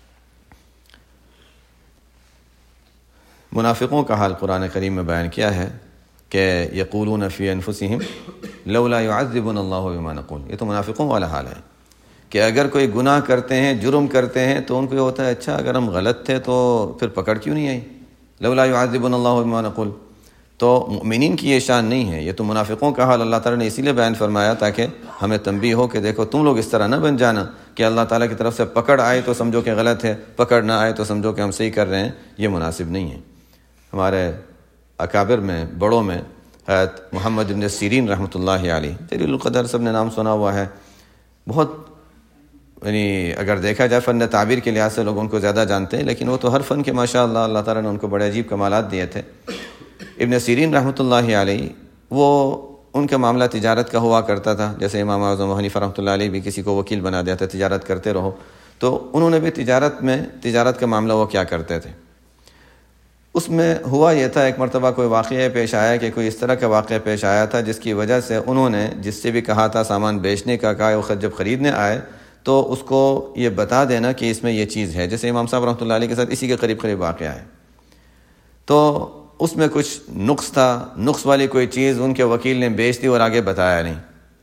منافقوں کا حال قرآن کریم میں بیان کیا ہے کہ یقولون فی انفسہم لولا یعذبنا اللہ بما نقول. یہ تو منافقوں والا حال ہے کہ اگر کوئی گناہ کرتے ہیں، جرم کرتے ہیں تو ان کو یہ ہوتا ہے اچھا اگر ہم غلط تھے تو پھر پکڑ کیوں نہیں آئی، لولا یعذبنا اللہ بما نقول. تو مؤمنین کی یہ شان نہیں ہے، یہ تو منافقوں کا حال اللہ تعالیٰ نے اسی لیے بیان فرمایا تاکہ ہمیں تنبیہ ہو کہ دیکھو تم لوگ اس طرح نہ بن جانا کہ اللہ تعالیٰ کی طرف سے پکڑ آئے تو سمجھو کہ غلط ہے، پکڑ نہ آئے تو سمجھو کہ ہم صحیح کر رہے ہیں. یہ مناسب نہیں ہے. ہمارے اکابر میں بڑوں میں حضرت محمد بن سیرین رحمۃ اللہ علیہ، جلیل القدر سب نے نام سنا ہوا ہے، بہت یعنی اگر دیکھا جائے فن تعبیر کے لحاظ سے لوگ ان کو زیادہ جانتے ہیں، لیکن وہ تو ہر فن کے ماشاءاللہ اللہ تعالیٰ نے ان کو بڑے عجیب کمالات دیے تھے. ابن سیرین رحمۃ اللہ علیہ وہ ان کا معاملہ تجارت کا ہوا کرتا تھا، جیسے امام اعظم حنیفہ رحمۃ اللہ علیہ بھی کسی کو وکیل بنا دیا تھا تجارت کرتے رہو، تو انہوں نے بھی تجارت کا معاملہ وہ کیا کرتے تھے. اس میں ہوا یہ تھا ایک مرتبہ کوئی واقعہ پیش آیا کہ کوئی اس طرح کا واقعہ پیش آیا تھا جس کی وجہ سے انہوں نے جس سے بھی کہا تھا سامان بیچنے کا کہا، وہ جب خریدنے آئے تو اس کو یہ بتا دینا کہ اس میں یہ چیز ہے. جیسے امام صاحب رحمۃ اللہ علیہ کے ساتھ اسی کے قریب واقعہ ہے. تو اس میں کچھ نقص تھا، نقص والی کوئی چیز ان کے وکیل نے بیچ دی اور آگے بتایا نہیں.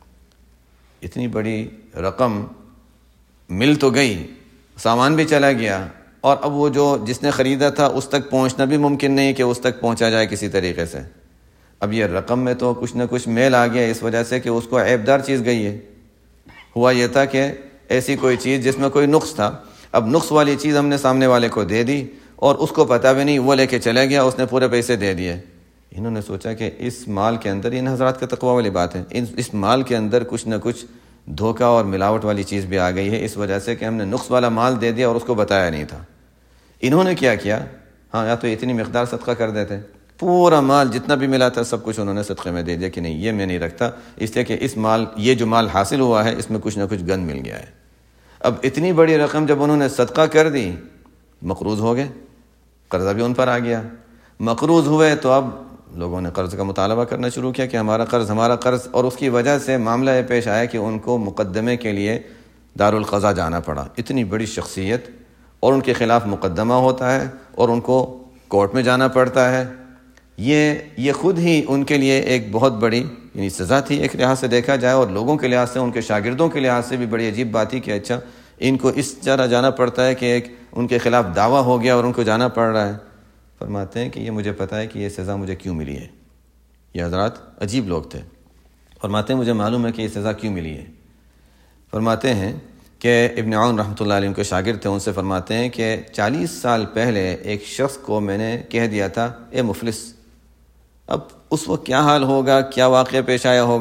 اتنی بڑی رقم مل تو گئی، سامان بھی چلا گیا، اور اب وہ جس نے خریدا تھا اس تک پہنچنا بھی ممکن نہیں کہ اس تک پہنچا جائے کسی طریقے سے. اب یہ رقم میں تو کچھ نہ کچھ میل آ گیا اس وجہ سے کہ اس کو عیبدار چیز گئی ہے. ہوا یہ تھا کہ ایسی کوئی چیز جس میں کوئی نقص تھا، اب نقص والی چیز ہم نے سامنے والے کو دے دی اور اس کو پتہ بھی نہیں، وہ لے کے چلے گیا، اس نے پورے پیسے دے دیے. انہوں نے سوچا کہ اس مال کے اندر، ان حضرات کا تقویٰ والی بات ہے، اس مال کے اندر کچھ نہ کچھ دھوکہ اور ملاوٹ والی چیز بھی آ گئی ہے اس وجہ سے کہ ہم نے نقص والا مال دے دیا اور اس کو بتایا نہیں تھا. انہوں نے کیا کیا، یا تو اتنی مقدار صدقہ کر دیتے، پورا مال جتنا بھی ملا تھا سب کچھ انہوں نے صدقے میں دے دیا کہ نہیں یہ میں نہیں رکھتا، اس لیے کہ یہ جو مال حاصل ہوا ہے اس میں کچھ نہ کچھ گند مل گیا ہے. اب اتنی بڑی رقم جب انہوں نے صدقہ کر دی، مقروض ہو گئے، قرضہ بھی ان پر آ گیا. مقروض ہوئے تو اب لوگوں نے قرض کا مطالبہ کرنا شروع کیا کہ ہمارا قرض، اور اس کی وجہ سے معاملہ یہ پیش آیا کہ ان کو مقدمے کے لیے دارالقضا جانا پڑا. اتنی بڑی شخصیت اور ان کے خلاف مقدمہ ہوتا ہے اور ان کو کورٹ میں جانا پڑتا ہے. یہ خود ہی ان کے لیے ایک بہت بڑی یعنی سزا تھی ایک لحاظ سے دیکھا جائے، اور لوگوں کے لحاظ سے، ان کے شاگردوں کے لحاظ سے بھی بڑی عجیب بات تھی کہ اچھا ان کو اس طرح جانا پڑتا ہے کہ ایک ان کے خلاف دعویٰ ہو گیا اور ان کو جانا پڑ رہا ہے. فرماتے ہیں کہ یہ مجھے پتہ ہے کہ یہ سزا مجھے کیوں ملی ہے. یہ حضرات عجیب لوگ تھے. فرماتے ہیں مجھے معلوم ہے کہ یہ سزا کیوں ملی ہے. فرماتے ہیں کہ ابن عون رحمۃ اللہ علیہ کے شاگرد تھے، ان سے فرماتے ہیں کہ 40 سال پہلے ایک شخص کو میں نے کہہ دیا تھا اے مفلس. اب اس وقت کیا حال ہوگا، کیا واقعہ پیش آیا ہوگا.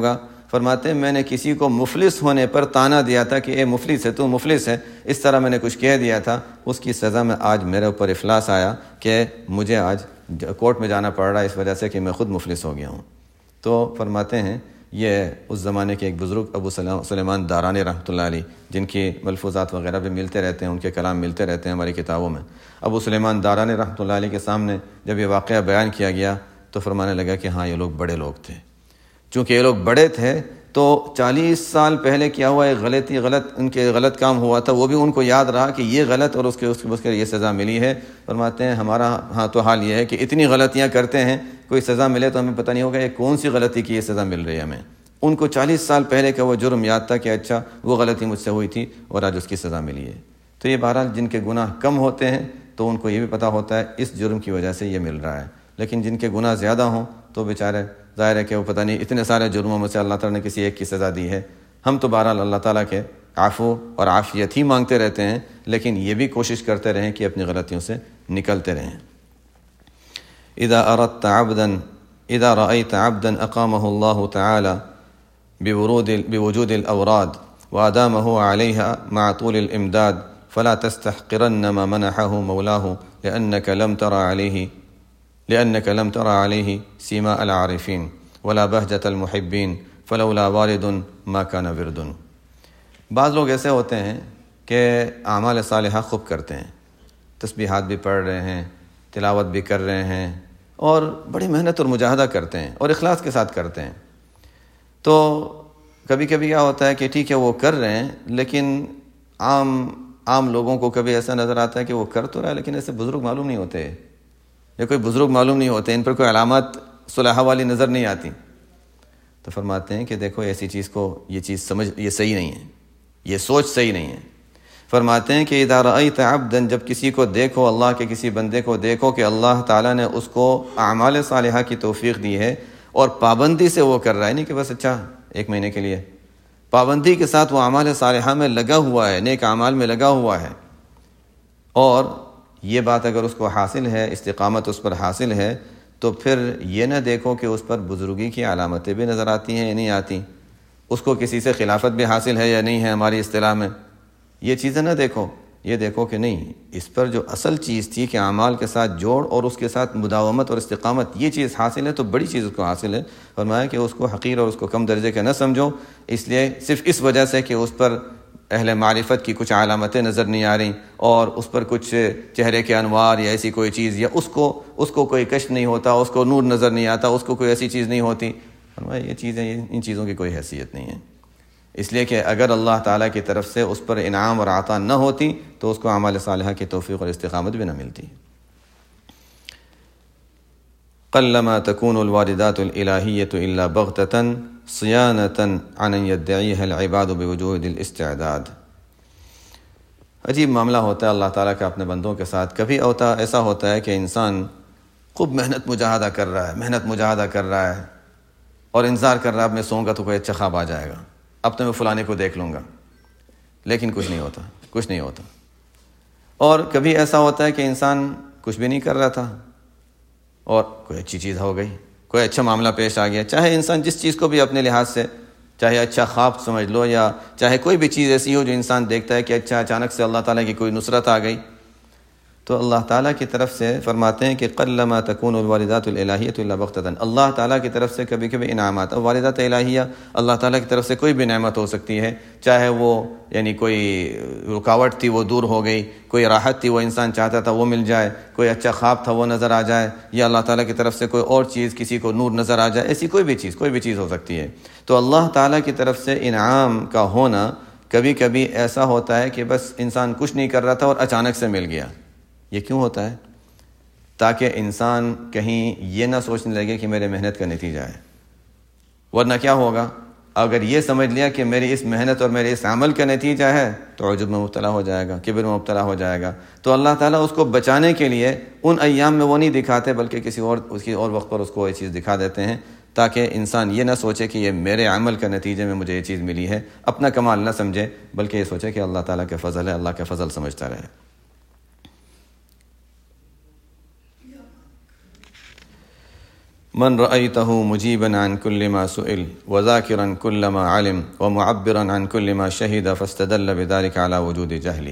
فرماتے ہیں میں نے کسی کو مفلس ہونے پر طعنہ دیا تھا کہ اے مفلس ہے، تو مفلس ہے، اس طرح میں نے کچھ کہہ دیا تھا، اس کی سزا میں آج میرے اوپر افلاس آیا کہ مجھے آج کورٹ میں جانا پڑ رہا ہے اس وجہ سے کہ میں خود مفلس ہو گیا ہوں۔ تو فرماتے ہیں یہ اس زمانے کے ایک بزرگ ابو سلیمان دارانی رحمۃ اللہ علیہ، جن کی ملفوظات وغیرہ بھی ملتے رہتے ہیں، ان کے کلام ملتے رہتے ہیں ہماری کتابوں میں، ابو سلیمان دارانی رحمۃ اللہ علیہ کے سامنے جب یہ واقعہ بیان کیا گیا تو فرمانے لگا کہ ہاں یہ لوگ بڑے لوگ تھے، چونکہ یہ لوگ بڑے تھے تو 40 سال پہلے کیا ہوا ایک ان کے غلط کام ہوا تھا، وہ بھی ان کو یاد رہا کہ یہ غلط اور اس کے یہ سزا ملی ہے۔ فرماتے ہیں ہمارا ہاں تو حال یہ ہے کہ اتنی غلطیاں کرتے ہیں، کوئی سزا ملے تو ہمیں پتہ نہیں ہوگا یہ کون سی غلطی کی یہ سزا مل رہی ہے ہمیں۔ ان کو 40 سال پہلے کا وہ جرم یاد تھا کہ اچھا وہ غلطی مجھ سے ہوئی تھی اور آج اس کی سزا ملی ہے۔ تو یہ بہرحال جن کے گناہ کم ہوتے ہیں تو ان کو یہ بھی پتہ ہوتا ہے اس جرم کی وجہ سے یہ مل رہا ہے، لیکن جن کے گناہ زیادہ ہوں تو بیچارے ظاہر ہے کہ وہ پتہ نہیں اتنے سارے جرموں میں سے اللہ تعالیٰ نے کسی ایک کی سزا دی ہے۔ ہم تو بہرحال اللہ تعالیٰ کے عفو اور عافیت ہی مانگتے رہتے ہیں، لیکن یہ بھی کوشش کرتے رہیں کہ اپنی غلطیوں سے نکلتے رہیں۔ اذا رأيت عبدا اقامه الله تعالى بوجود الأوراد وأدامه عليها مع طول الإمداد فلا تستحقرن ما منحه مولاه لأنك لم ترى عليه سيماء العارفين ولا بهجة المحبين فلولا وارد ما كان ورد۔ بعض لوگ ایسے ہوتے ہیں کہ اعمال صالحہ خوب کرتے ہیں، تسبیحات بھی پڑھ رہے ہیں، تلاوت بھی کر رہے ہیں اور بڑی محنت اور مجاہدہ کرتے ہیں اور اخلاص کے ساتھ کرتے ہیں۔ تو کبھی کبھی کیا ہوتا ہے کہ ٹھیک ہے وہ کر رہے ہیں، لیکن عام لوگوں کو کبھی ایسا نظر آتا ہے کہ وہ کر تو رہا ہے لیکن ایسے بزرگ معلوم نہیں ہوتے، یا کوئی بزرگ معلوم نہیں ہوتے، ان پر کوئی علامات صلحہ والی نظر نہیں آتی۔ تو فرماتے ہیں کہ دیکھو ایسی چیز کو یہ صحیح نہیں ہے، یہ سوچ صحیح نہیں ہے۔ فرماتے ہیں کہ اذا رأیت عبدا، جب کسی کو دیکھو، اللہ کے کسی بندے کو دیکھو کہ اللہ تعالیٰ نے اس کو اعمال صالحہ کی توفیق دی ہے اور پابندی سے وہ کر رہا ہے، نہیں کہ بس اچھا 1 مہینے کے لیے، پابندی کے ساتھ وہ اعمال صالحہ میں لگا ہوا ہے، نیک اعمال میں لگا ہوا ہے، اور یہ بات اگر اس کو حاصل ہے، استقامت اس پر حاصل ہے، تو پھر یہ نہ دیکھو کہ اس پر بزرگی کی علامتیں بھی نظر آتی ہیں یا نہیں آتی، اس کو کسی سے خلافت بھی حاصل ہے یا نہیں ہے ہماری اصطلاح میں، یہ چیزیں نہ دیکھو، یہ دیکھو کہ نہیں، اس پر جو اصل چیز تھی کہ اعمال کے ساتھ جوڑ اور اس کے ساتھ مداومت اور استقامت، یہ چیز حاصل ہے تو بڑی چیز اس کو حاصل ہے۔ فرمایا کہ اس کو حقیر اور اس کو کم درجے کا نہ سمجھو، اس لیے صرف اس وجہ سے کہ اس پر اہل معرفت کی کچھ علامتیں نظر نہیں آ رہی اور اس پر کچھ چہرے کے انوار یا ایسی کوئی چیز، یا اس کو کوئی کشف نہیں ہوتا، اس کو نور نظر نہیں آتا، اس کو کوئی ایسی چیز نہیں ہوتی، فرمایا یہ چیزیں، ان چیزوں کی کوئی حیثیت نہیں ہے، اس لیے کہ اگر اللہ تعالیٰ کی طرف سے اس پر انعام اور عطا نہ ہوتی تو اس کو اعمال صالحہ کی توفیق اور استقامت بھی نہ ملتی۔ قلما تكون الواردات الإلهية إلا بغتة صيانة عن أن يدعيها العباد بوجود الاستعداد۔ عجیب معاملہ ہوتا ہے اللہ تعالیٰ کا اپنے بندوں کے ساتھ۔ کبھی ایسا ہوتا ہے کہ انسان خوب محنت مجاہدہ کر رہا ہے اور انتظار کر رہا ہے اب میں سوؤں گا تو کوئی اچھا خواب آ جائے گا، اب تو میں فلانے کو دیکھ لوں گا، لیکن کچھ نہیں ہوتا۔ اور کبھی ایسا ہوتا ہے کہ انسان کچھ بھی نہیں کر رہا تھا اور کوئی اچھی چیز ہو گئی، کوئی اچھا معاملہ پیش آ گیا، چاہے انسان جس چیز کو بھی اپنے لحاظ سے، چاہے اچھا خواب سمجھ لو یا چاہے کوئی بھی چیز ایسی ہو جو انسان دیکھتا ہے کہ اچھا اچانک سے اللہ تعالیٰ کی کوئی نصرت آ گئی، تو اللہ تعالیٰ کی طرف سے فرماتے ہیں کہ قلما تکون الواردات الالہیۃ الا بغتۃ، اللہ تعالیٰ کی طرف سے کبھی کبھی انعامات، اور واردات الہیہ اللہ تعالیٰ کی طرف سے کوئی بھی نعمت ہو سکتی ہے، چاہے وہ یعنی کوئی رکاوٹ تھی وہ دور ہو گئی، کوئی راحت تھی وہ انسان چاہتا تھا وہ مل جائے، کوئی اچھا خواب تھا وہ نظر آ جائے، یا اللہ تعالیٰ کی طرف سے کوئی اور چیز کسی کو نور نظر آ جائے، ایسی کوئی بھی چیز ہو سکتی ہے۔ تو اللہ تعالیٰ کی طرف سے انعام کا ہونا کبھی کبھی ایسا ہوتا ہے کہ بس انسان کچھ نہیں کر رہا تھا اور اچانک سے مل گیا۔ یہ کیوں ہوتا ہے؟ تاکہ انسان کہیں یہ نہ سوچنے لگے کہ میرے محنت کا نتیجہ ہے، ورنہ کیا ہوگا اگر یہ سمجھ لیا کہ میری اس محنت اور میرے اس عمل کا نتیجہ ہے تو عجب میں مبتلا ہو جائے گا، کبر میں مبتلا ہو جائے گا۔ تو اللہ تعالیٰ اس کو بچانے کے لیے ان ایام میں وہ نہیں دکھاتے بلکہ کسی اور وقت پر اس کو یہ چیز دکھا دیتے ہیں، تاکہ انسان یہ نہ سوچے کہ یہ میرے عمل کا نتیجے میں مجھے یہ چیز ملی ہے، اپنا کمال نہ سمجھے بلکہ یہ سوچے کہ اللہ تعالیٰ کا فضل ہے، اللہ کا فضل سمجھتا رہے۔ من رأيته مجيبا عن كل ما سئل وذاكرا كل ما علم ومعبرا عن كل ما شهد فاستدل بذلك على وجود جهله۔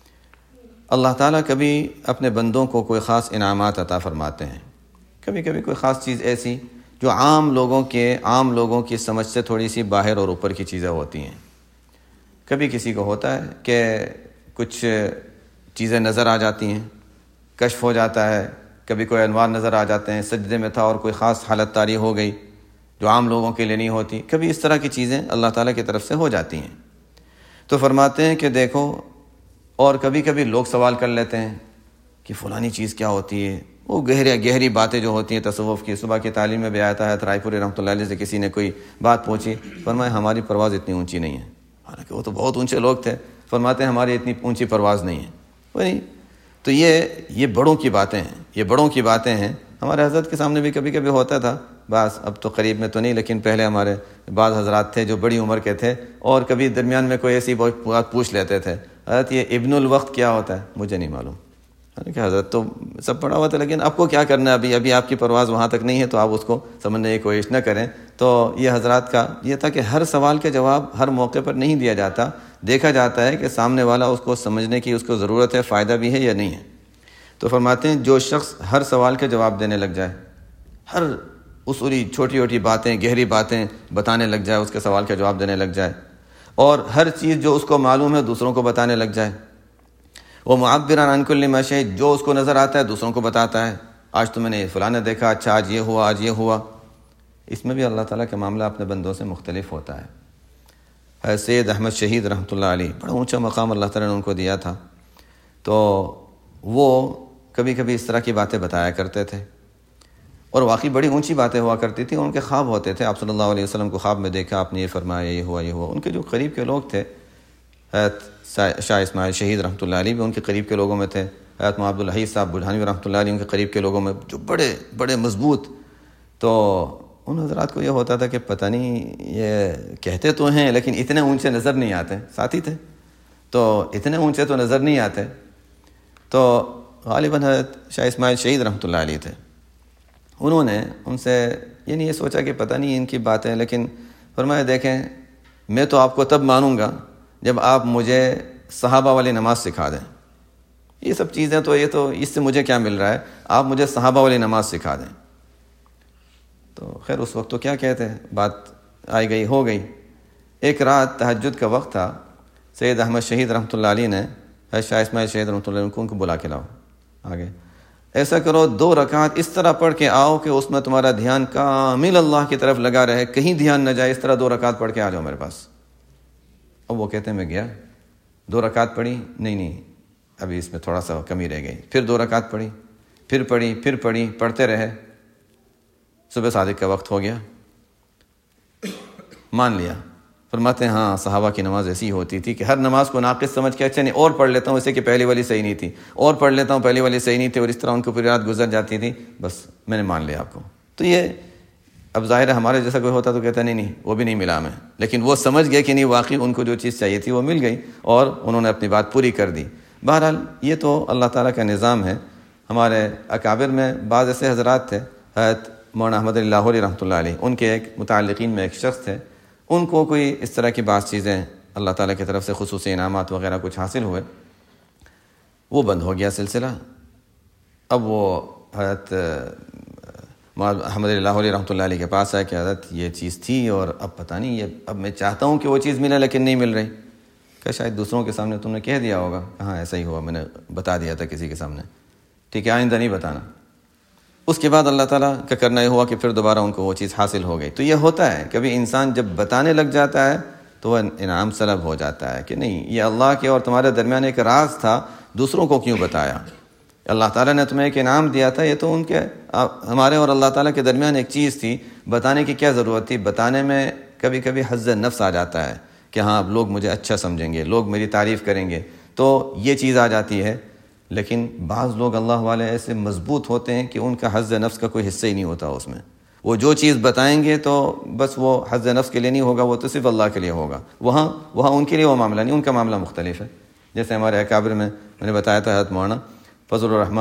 اللہ تعالیٰ کبھی اپنے بندوں کو کوئی خاص انعامات عطا فرماتے ہیں، کبھی کبھی کوئی خاص چیز ایسی جو عام لوگوں کی سمجھ سے تھوڑی سی باہر اور اوپر کی چیزیں ہوتی ہیں۔ کبھی کسی کو ہوتا ہے کہ کچھ چیزیں نظر آ جاتی ہیں، کشف ہو جاتا ہے، کبھی کوئی انوار نظر آ جاتے ہیں، سجدے میں تھا اور کوئی خاص حالت طاری ہو گئی جو عام لوگوں کے لیے نہیں ہوتی، کبھی اس طرح کی چیزیں اللہ تعالیٰ کی طرف سے ہو جاتی ہیں۔ تو فرماتے ہیں کہ دیکھو، اور کبھی کبھی لوگ سوال کر لیتے ہیں کہ فلانی چیز کیا ہوتی ہے، وہ گہری باتیں جو ہوتی ہیں تصوف کی۔ صبح کی تعلیم میں بھی آتا ہے، رائے پوری رحمۃ اللہ علیہ سے کسی نے کوئی بات پوچھی، فرمایا ہماری پرواز اتنی اونچی نہیں ہے، حالانکہ وہ تو بہت اونچے لوگ تھے، فرماتے ہیں ہماری اتنی اونچی پرواز نہیں ہے۔ تو یہ بڑوں کی باتیں ہیں، یہ بڑوں کی باتیں ہیں۔ ہمارے حضرت کے سامنے بھی کبھی کبھی ہوتا تھا، بعض اب تو قریب میں تو نہیں، لیکن پہلے ہمارے بعض حضرات تھے جو بڑی عمر کے تھے، اور کبھی درمیان میں کوئی ایسی بات پوچھ لیتے تھے، حضرت یہ ابن الوقت کیا ہوتا ہے؟ مجھے نہیں معلوم۔ کہ حضرت تو سب پڑھا ہوا تھا، لیکن آپ کو کیا کرنا ہے، ابھی آپ کی پرواز وہاں تک نہیں ہے، تو آپ اس کو سمجھنے کی کوشش نہ کریں۔ تو یہ حضرات کا یہ تھا کہ ہر سوال کا جواب ہر موقع پر نہیں دیا جاتا، دیکھا جاتا ہے کہ سامنے والا اس کو سمجھنے کی اس کو ضرورت ہے، فائدہ بھی ہے یا نہیں ہے۔ تو فرماتے ہیں جو شخص ہر سوال کے جواب دینے لگ جائے، ہر اصولی چھوٹی چھوٹی باتیں، گہری باتیں بتانے لگ جائے، اس کے سوال کا جواب دینے لگ جائے، اور ہر چیز جو اس کو معلوم ہے دوسروں کو بتانے لگ جائے، وہ معبرا عن کل ما شہد، جو اس کو نظر آتا ہے دوسروں کو بتاتا ہے، آج تو میں نے فلاں نے دیکھا، اچھا آج یہ ہوا، آج یہ ہوا۔ اس میں بھی اللہ تعالیٰ کا معاملہ اپنے بندوں سے مختلف ہوتا ہے۔ سید احمد شہید رحمۃ اللہ علیہ، بڑا اونچا مقام اللہ تعالیٰ نے ان کو دیا تھا، تو وہ کبھی کبھی اس طرح کی باتیں بتایا کرتے تھے، اور واقعی بڑی اونچی باتیں ہوا کرتی تھیں۔ ان کے خواب ہوتے تھے، آپ صلی اللہ علیہ وسلم کو خواب میں دیکھا، آپ نے یہ فرمایا، یہ ہوا، یہ ہوا۔ ان کے جو قریب کے لوگ تھے، شاہ اسماعیل شہید رحمۃ اللہ علیہ بھی ان کے قریب کے لوگوں میں تھے، حضرت عبد الحیث صاحب بلہانوی رحمۃ اللہ علیہ ان کے قریب کے لوگوں میں، جو بڑے مضبوط۔ تو ان حضرات کو یہ ہوتا تھا کہ پتہ نہیں یہ کہتے تو ہیں لیکن اتنے اونچے نظر نہیں آتے، ساتھی تھے تو اتنے اونچے تو نظر نہیں آتے۔ تو غالباً حضرت شاہ اسماعیل شہید رحمۃ اللہ علیہ تھے، انہوں نے ان سے یہ سوچا کہ پتہ نہیں ان کی باتیں، لیکن فرمایا دیکھیں میں تو آپ کو تب مانوں گا جب آپ مجھے صحابہ والی نماز سکھا دیں۔ یہ سب چیزیں تو اس سے مجھے کیا مل رہا ہے، آپ مجھے صحابہ والی نماز سکھا دیں۔ تو خیر اس وقت تو کیا کہتے ہیں، بات آئی گئی ہو گئی۔ ایک رات تہجد کا وقت تھا، سید احمد شہید رحمۃ اللہ علیہ نے شاہ اسماعیل شہید رحمۃ اللہ علیہ کو بلا کے لاؤ آگے، ایسا کرو 2 رکعت اس طرح پڑھ کے آؤ کہ اس میں تمہارا دھیان کامل اللہ کی طرف لگا رہے، کہیں دھیان نہ جائے، اس طرح 2 رکعت پڑھ کے آ جاؤ میرے پاس۔ اب وہ کہتے ہیں میں گیا، 2 رکعت پڑھی، نہیں ابھی اس میں تھوڑا سا کمی رہ گئی، پھر 2 رکعت پڑھی، پھر پڑھی، پڑھتے رہے، صبح صادق کا وقت ہو گیا، مان لیا۔ فرماتے ہیں ہاں صحابہ کی نماز ایسی ہوتی تھی کہ ہر نماز کو ناقص سمجھ کے اچھا نہیں اور پڑھ لیتا ہوں، اسے کہ پہلی والی صحیح نہیں تھی، اور پڑھ لیتا ہوں پہلی والی صحیح نہیں تھی، اور اس طرح ان کو پوری رات گزر جاتی تھی، بس میں نے مان لیا آپ کو۔ تو یہ اب ظاہر ہے ہمارے جیسا کوئی ہوتا تو کہتا نہیں وہ بھی نہیں ملا ہمیں، لیکن وہ سمجھ گئے کہ نہیں واقعی ان کو جو چیز چاہیے تھی وہ مل گئی، اور انہوں نے اپنی بات پوری کر دی۔ بہرحال یہ تو اللہ تعالیٰ کا نظام ہے۔ ہمارے اکابر میں بعض ایسے حضرات تھے، حضرت مولانا احمد علی لاہوری رحمۃ اللہ علیہ، ان کے ایک متعلقین میں ایک شخص تھے، ان کو کوئی اس طرح کی بعض چیزیں اللہ تعالیٰ کی طرف سے خصوصی انعامات وغیرہ کچھ حاصل ہوئے، وہ بند ہو گیا سلسلہ۔ اب وہ حضرت احمد علی لاہوری رحمۃ اللہ علیہ کے پاس آئے کہ حضرت یہ چیز تھی اور اب پتہ نہیں، اب میں چاہتا ہوں کہ وہ چیز ملے لیکن نہیں مل رہی۔ کہ شاید دوسروں کے سامنے تم نے کہہ دیا ہوگا، ہاں ایسا ہی ہوا، میں نے بتا دیا تھا کسی کے سامنے، ٹھیک ہے آئندہ نہیں بتانا۔ اس کے بعد اللہ تعالیٰ کا کرنا یہ ہوا کہ پھر دوبارہ ان کو وہ چیز حاصل ہو گئی۔ تو یہ ہوتا ہے کبھی انسان جب بتانے لگ جاتا ہے تو وہ انعام سلب ہو جاتا ہے کہ نہیں یہ اللہ کے اور تمہارے درمیان ایک راز تھا، دوسروں کو کیوں بتایا؟ اللہ تعالیٰ نے تمہیں ایک انعام دیا تھا، یہ تو ان کے ہمارے اور اللہ تعالیٰ کے درمیان ایک چیز تھی، بتانے کی کیا ضرورت تھی؟ بتانے میں کبھی کبھی حظ نفس آ جاتا ہے کہ ہاں اب لوگ مجھے اچھا سمجھیں گے، لوگ میری تعریف کریں گے، تو یہ چیز آ جاتی ہے۔ لیکن بعض لوگ اللہ والے ایسے مضبوط ہوتے ہیں کہ ان کا حظ نفس کا کوئی حصہ ہی نہیں ہوتا اس میں، وہ جو چیز بتائیں گے تو بس وہ حظ نفس کے لیے نہیں ہوگا، وہ تو صرف اللہ کے لیے ہوگا، وہاں ان کے لیے وہ معاملہ نہیں، ان کا معاملہ مختلف ہے۔ جیسے ہمارے اکابر میں نے بتایا تھا حضرت مولانا فضل الرحمن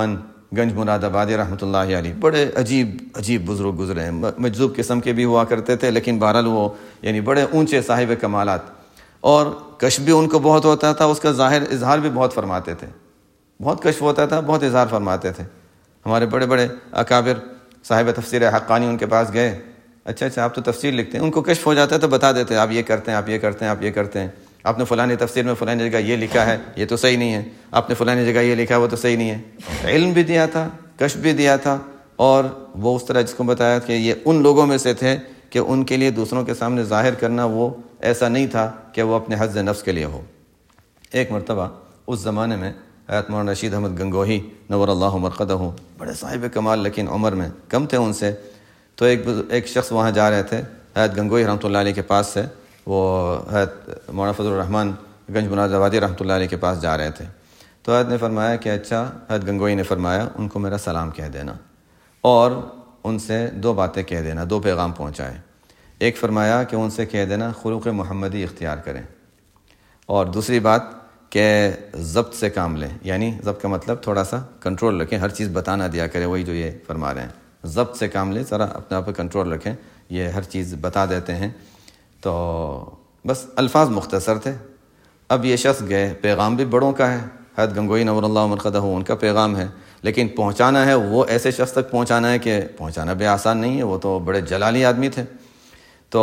گنج مراد آبادی رحمۃ اللہ علیہ، بڑے عجیب بزرگ گزرے ہیں، مجذوب قسم کے بھی ہوا کرتے تھے، لیکن بہرحال وہ یعنی بڑے اونچے صاحب کمالات، اور کشف بھی ان کو بہت ہوتا تھا، اس کا اظہار بھی بہت فرماتے تھے، بہت کشف ہوتا تھا، بہت اظہار فرماتے تھے۔ ہمارے بڑے بڑے اکابر صاحب تفسیر حقانی ان کے پاس گئے، اچھا آپ تو تفسیر لکھتے ہیں، ان کو کشف ہو جاتا ہے تو بتا دیتے ہیں آپ یہ کرتے ہیں، آپ یہ کرتے ہیں، آپ یہ کرتے ہیں، آپ نے فلانی تفسیر میں فلانی جگہ یہ لکھا ہے، یہ تو صحیح نہیں ہے، آپ نے فلانی جگہ یہ لکھا ہے، وہ تو صحیح نہیں ہے۔ علم بھی دیا تھا، کشف بھی دیا تھا، اور وہ اس طرح جس کو بتایا کہ یہ ان لوگوں میں سے تھے کہ ان کے لیے دوسروں کے سامنے ظاہر کرنا وہ ایسا نہیں تھا کہ وہ اپنے حظ نفس کے لیے ہو۔ ایک مرتبہ اس زمانے میں حضرت مولانا رشید احمد گنگوہی نور اللہ مرقدہ، بڑے صاحب کمال لیکن عمر میں کم تھے ان سے، تو ایک شخص وہاں جا رہے تھے حضرت گنگوہی رحمۃ اللہ علیہ کے پاس سے، وہ حضرت مولانا فضل الرحمن گنج مراد آبادی رحمۃ اللہ علیہ کے پاس جا رہے تھے، تو حضرت نے فرمایا کہ اچھا، حضرت گنگوہی نے فرمایا ان کو میرا سلام کہہ دینا اور ان سے دو باتیں کہہ دینا، دو پیغام پہنچائے۔ ایک فرمایا کہ ان سے کہہ دینا خلق محمدی اختیار کریں، اور دوسری بات کہ ضبط سے کام لیں، یعنی ضبط کا مطلب تھوڑا سا کنٹرول رکھیں، ہر چیز بتانا دیا کریں، وہی جو یہ فرما رہے ہیں، ضبط سے کام لیں، ذرا اپنے آپ پہ کنٹرول رکھیں، یہ ہر چیز بتا دیتے ہیں۔ تو بس الفاظ مختصر تھے۔ اب یہ شخص گئے، پیغام بھی بڑوں کا ہے، حضرت گنگوہی نور اللہ مرقدہ ان کا پیغام ہے، لیکن پہنچانا ہے وہ ایسے شخص تک پہنچانا ہے کہ پہنچانا بھی آسان نہیں ہے، وہ تو بڑے جلالی آدمی تھے۔ تو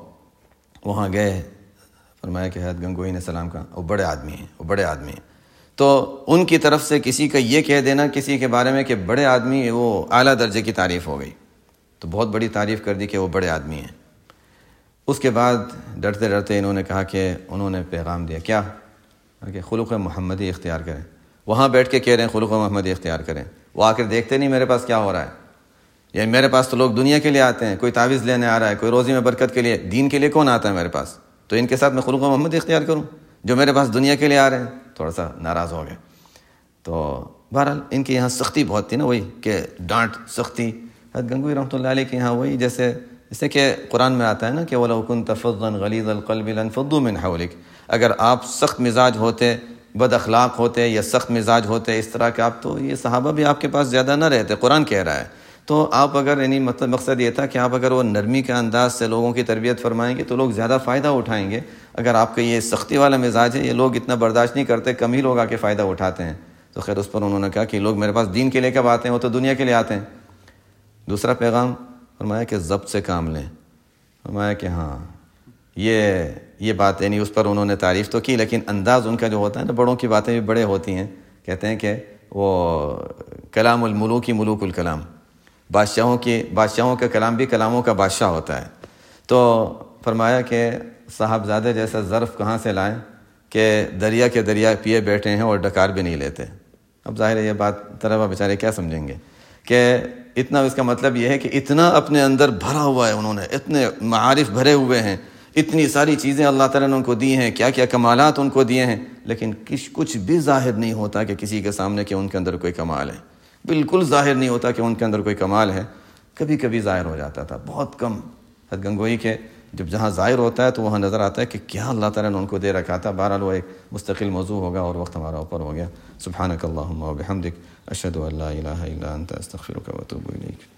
وہاں گئے، فرمایا کہ حضرت گنگوہی نے سلام کہا، وہ بڑے آدمی ہیں، تو ان کی طرف سے کسی کا یہ کہہ دینا کسی کے بارے میں کہ بڑے آدمی، وہ اعلیٰ درجے کی تعریف ہو گئی، تو بہت بڑی تعریف کر دی کہ وہ بڑے آدمی ہیں۔ اس کے بعد ڈرتے ڈرتے انہوں نے کہا کہ انہوں نے پیغام دیا کیا کہ خلق محمدی اختیار کریں۔ وہاں بیٹھ کے کہہ رہے ہیں خلق محمدی اختیار کریں، وہ آ کر دیکھتے نہیں میرے پاس کیا ہو رہا ہے، یعنی میرے پاس تو لوگ دنیا کے لیے آتے ہیں، کوئی تعویذ لینے آ رہا ہے، کوئی روزی میں برکت کے لیے، دین کے لیے کون آتا ہے میرے پاس، تو ان کے ساتھ میں خلق محمدی اختیار کروں جو میرے پاس دنیا کے لیے آ رہے ہیں، تھوڑا سا ناراض ہو گئے۔ تو بہرحال ان کے یہاں سختی بہت تھی نا، وہی کہ ڈانٹ سختی، حضرت گنگوہی رحمۃ اللہ علیہ کے یہاں وہی جیسے کہ قرآن میں آتا ہے نا کہ وَلَوْ كُنْتَ فَظًّا غَلِيظَ الْقَلْبِ لَانفَضُّوا مِنْ حَوْلِكَ، اگر آپ سخت مزاج ہوتے، بد اخلاق ہوتے یا سخت مزاج ہوتے اس طرح کہ آپ، تو یہ صحابہ بھی آپ کے پاس زیادہ نہ رہتے، قرآن کہہ رہا ہے۔ تو آپ اگر یعنی مقصد یہ تھا کہ آپ اگر وہ نرمی کے انداز سے لوگوں کی تربیت فرمائیں گے تو لوگ زیادہ فائدہ اٹھائیں گے۔ اگر آپ کا یہ سختی والا مزاج ہے، یہ لوگ اتنا برداشت نہیں کرتے، کم ہی لوگ آ کے فائدہ اٹھاتے ہیں۔ تو خیر اس پر انہوں نے کہا کہ لوگ میرے پاس دین کے لیے کب آتے ہیں، وہ تو دنیا کے لیے آتے ہیں۔ دوسرا پیغام فرمایا کہ ضبط سے کام لیں، فرمایا کہ ہاں یہ بات، یعنی اس پر انہوں نے تعریف تو کی، لیکن انداز ان کا جو ہوتا ہے نا، بڑوں کی باتیں بھی بڑے ہوتی ہیں، کہتے ہیں کہ وہ کلام الملوک ملوک الکلام، بادشاہوں کا کلام بھی کلاموں کا بادشاہ ہوتا ہے۔ تو فرمایا کہ صاحبزادے جیسا ظرف کہاں سے لائیں کہ دریا کے دریا پیے بیٹھے ہیں اور ڈکار بھی نہیں لیتے۔ اب ظاہر ہے یہ بات طلبہ بیچارے کیا سمجھیں گے کہ اتنا، اس کا مطلب یہ ہے کہ اتنا اپنے اندر بھرا ہوا ہے، انہوں نے اتنے معارف بھرے ہوئے ہیں، اتنی ساری چیزیں اللہ تعالیٰ نے ان کو دی ہیں، کیا کیا کمالات ان کو دیے ہیں، لیکن کچھ بھی ظاہر نہیں ہوتا کہ کسی کے سامنے کہ ان کے اندر کوئی کمال ہے، بالکل ظاہر نہیں ہوتا کہ ان کے اندر کوئی کمال ہے۔ کبھی کبھی ظاہر ہو جاتا تھا، بہت کم۔ حضرت گنگوہی کے جب جہاں ظاہر ہوتا ہے تو وہاں نظر آتا ہے کہ کیا اللہ تعالیٰ نے ان کو دے رکھا تھا۔ بہرحال وہ ایک مستقل موضوع ہوگا، اور وقت ہمارا اوپر ہو گیا۔ سبحانک اللہم و بحمدک، اشہد ان لا الہ الا انت، استغفرک و اتوب الیک۔